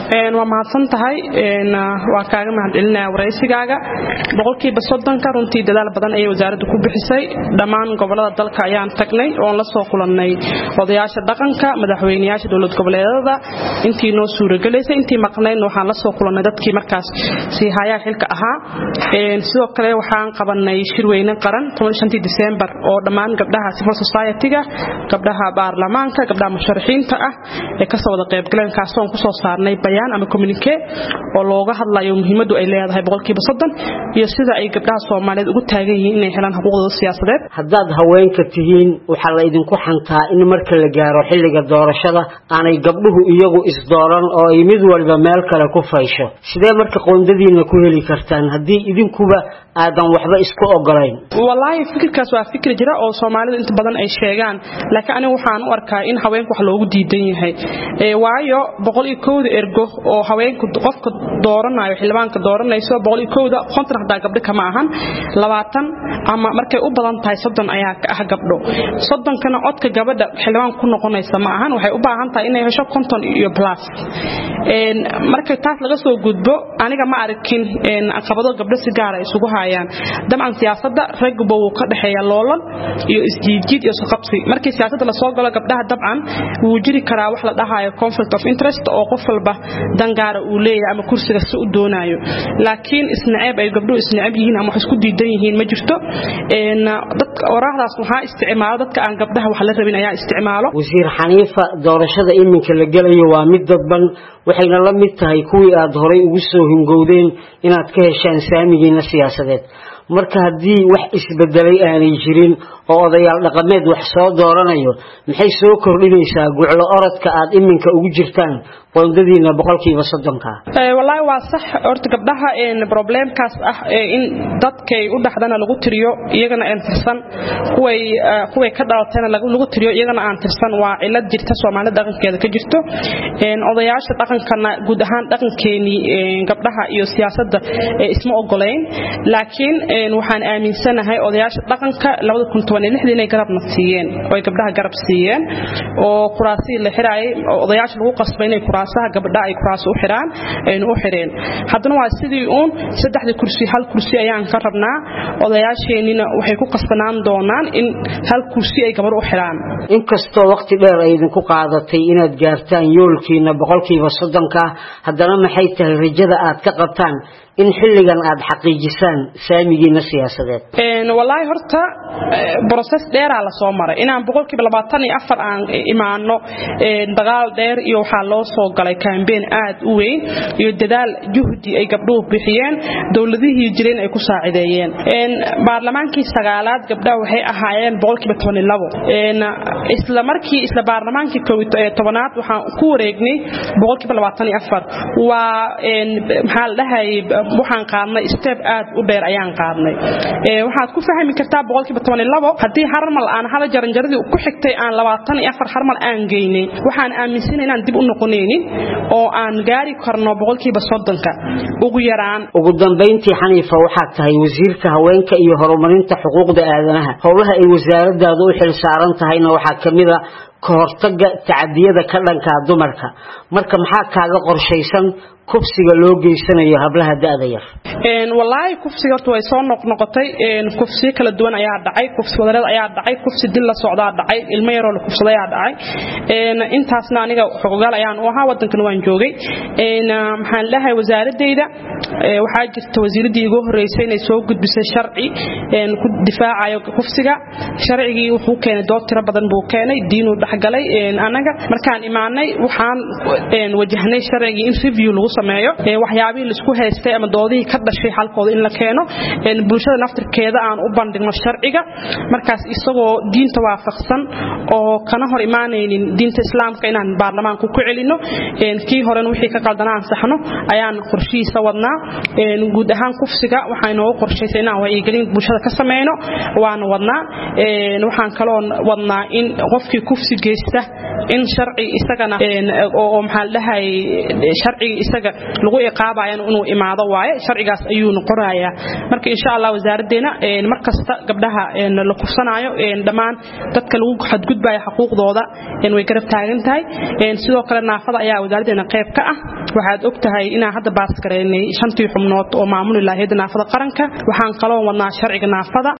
waa mahadsantahay waa kaaga mahadcelinaa waraysigaaga boqolkiiba 30 runtii dadaal badan ay wasaaraddu ku bixisay dhammaan gobolada dalka ayaan tagnay oo la soo kulanay odayaasha dhaqanka madaxweynayaasha dawlad goboleedada intii noo suuragaleysay intii maqnayn waxaan la soo kulanay dadkii markaas si haya xilka ahaa sidoo kale waxaan qabanay shirweyne qaran 15 December oo dhammaan gabdhaha civil society-ga gabdhaha baarlamaanka gabdhaha musharaxiinta ah ee ka soo wada qayb galeen kaas oo ku soo saarnay bayaan ama communique oo looga hadlayo muhiimadu ay leedahay boqolkiiba 30 iyo sida ay gabdhaha Soomaaliyeed ugu taagan yihiin inay helaan xuquuqdooda siyaasadeed haddaad haweenka tihiin waxa la idinku xantaa in marka la gaaro xilliga doorashada aanay gabdhuhu iyagu isdooran oo ay mid walba meel kale ku faysho sidee marka qoondadiina ku heli kartaan haddii idinkuba aadan waxba isku ogolayn wallahi fikirkaas waa fikir jira oo Soomaalidu inta badan ay sheegaan laakiin anigu waxaan u arkaa in haweenku wax loogu diidan yahay waayo 101 ergo oo haweenku qofka dooranayo xildhibaanka dooranayso 101 konton hadaa gabdho kama ahan 20 ama markay u badan tahay 30 ayaa ka ah gabdho 30 kana codka gabadha xildhibaan ku noqonaysa ma ahan waxay u baahan tahay inay hesho konton iyo plus markay taas laga soo gudbo aniga ma arkin aqabado gabdho si gaar ah isugu hayaan dabcan siyaasadda ragba uu ka dhaxeeya loolan iyo isjiid iyo saqabsi markii siyaasadda la soo galo gabdhaha dabcan wuu jiri karaa wax la dhahayo conflict of interest oo qof walba dan gaar ah uu leeyahay ama kursiga si uu doonayo laakiin isnaceeb ay gabdhuhu isnaceeb yihiin ama wax isku diidan yihiin ma jirto dadka waraaqdaas waxa isticmaalo dadka aan gabdhaha wax la rabin ayaa isticmaalo wasiir Xaniifa doorashada iminka la galayo waa mid dadban waxayna la mid tahay kuwii aad horay ugu soo hingowdeen inaad ka heshaan saamigiina siyaasadeed marka hadii wax isbedelay aanay jirin oo odayaal dhaqameed wax soo dooranayo maxay soo kordhinaysaa guclo orodka aad iminka ugu jirtaan qoondadiina boqolkiiba 30 wallahi waa sax horta gabdhaha problemkaas ah in dadkay u dhaxdana lagu tiriyo iyagana aan tirsan kuway ka dhalatayna lagu tiriyo iyagana aan tirsan waa cilad jirta Soomaalida dhaqankeeda ka jirto odayaasha dhaqankana guud ahaan dhaqankeeni gabdhaha iyo siyaasadda isma ogoleen laakiin waxaan aaminsanahay odayaasha dhaqanka 2016 inay garabna siiyeen oo gabdhaha garab siiyeen oo kuraasi la xiraay odayaasha lagu qasbay inay kuraasaha gabdhaha ay kuraas u xiraan aynu u xireen haddana waa sidii uun saddexda kursi hal kursi ayaan ka rabnaa odayaasheenina waxay ku qasbanaan doonaan in hal kursi ay gabadh u xiraan inkastoo waqti dheer ay idinku qaadatay inaad gaartaan yoolkiina boqolkiiba 30 haddana maxay tahay rajada aad ka qabtaan in xilligan aad xaqiijisaan saamigiina siyaasadeed wallahi horta process dheer la soo maray inaan boqolkiiba 24 aan imaano dagaal dheer iyo waxa loo soo galay campaign aad u weyn iyo dadaal juhdi ay gabdhuhu bixiyeen dawladihii jireen ay ku saacideeyeen baarlamaankii sagaalaad gabdhaha waxay ahaayeen boqolkiiba 12 isla markii isla baarlamaankii 10aad waxaan ku wareegnay boqolkiiba 24 waa maxaa la dhahay waxaan qaadnay step aad u dheer ayaan qaadnay waxaad ku fahmi kartaa boqolkiiba 12 hadii harmal aan hal jaranjaradii ku xigtay aan 24 harmal aan geynay waxaan aaminsanahay inaan dib u noqonaynin oo aan gaari karno boqolkiiba 30 ugu yaraan ugu dambeyntii Xaniifa waxa tahay wasiirka haweenka iyo horumarinta xuquuqda aadanaha howlaha ay wasaaraddaadu u xil saaran tahayna waxa kamid ah kahortaga tacadiyada ka dhanka dumarka marka maxaa kaaga qorshaysan kufsiga loo geysanayo hablaha da'da yar wallahi kufsiga way soo noqnoqotay kufsi kala duwan ayaa dhacay kufsi wadareed ayaa dhacay kufsi dil la socdaa dhacay ilmo yar oo la kufsaday ayaa dhacay intaasna aniga xogogaal ayaan u ahaa wadankan waan joogay maxaan lahay wasaaradeyda waxa jirta wasiiradii ugu horeysay inay soo gudbisay sharci ku difaacayo kufsiga sharcigii wuxuu keenay dood tiro badan buu keenay diin uu dhaxgalay anaga markaan imaanay waxaan wajahnay sharcigii in review lagu sameeyo waxyaabihii la isku haystay ama doodihii ka dhashay halkooda in la keeno bulshada naftirkeeda aan u bandhigno sharciga markaas isagoo diinta waafaqsan oo kana hor imaanaynin diinta islaamka inaan baarlamaanka ku celino kii horena wixii ka qaldanaan saxno ayaan qorshihiisa wadnaa guud ahaan kufsiga waxaan oo qorshaysay inaan wacyigelin bulshada ka sameeyno waan wadnaa waxaan kaloo wadnaa in qofkii kufsi geysta in sharci isagana oo maxaa dhahay sharci isaga lagu iqaabayo inuu imaado waaye sharcigaas ayuu noqonayaa marka insha Allah wasaaraddeena markasta gabdhaha la kufsanayo dhamaan dadka lagu xadgudbayo xuquuqdooda way garab taagan tahay sidoo kale naafada ayaa wasaaraddeena qayb ka ah waxaad ogtahay inaan hadda baas gareynay 5 xubnood oo maamul ilaahay naafada qaranka waxaan kaloo wadnaa sharciga naafada